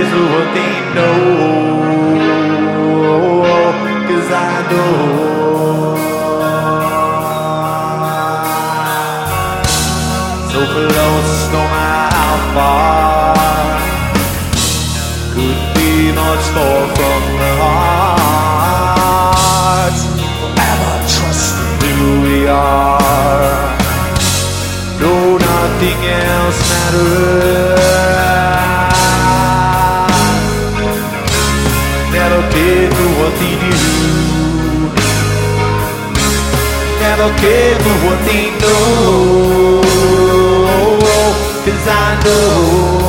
cares what they know? 'Cause I know. So close, no matter how far, could be much more from the heart. Forever trust who we are. No, nothing else matters. Never cared for what they do. Never cared for what they know. 'Cause I know.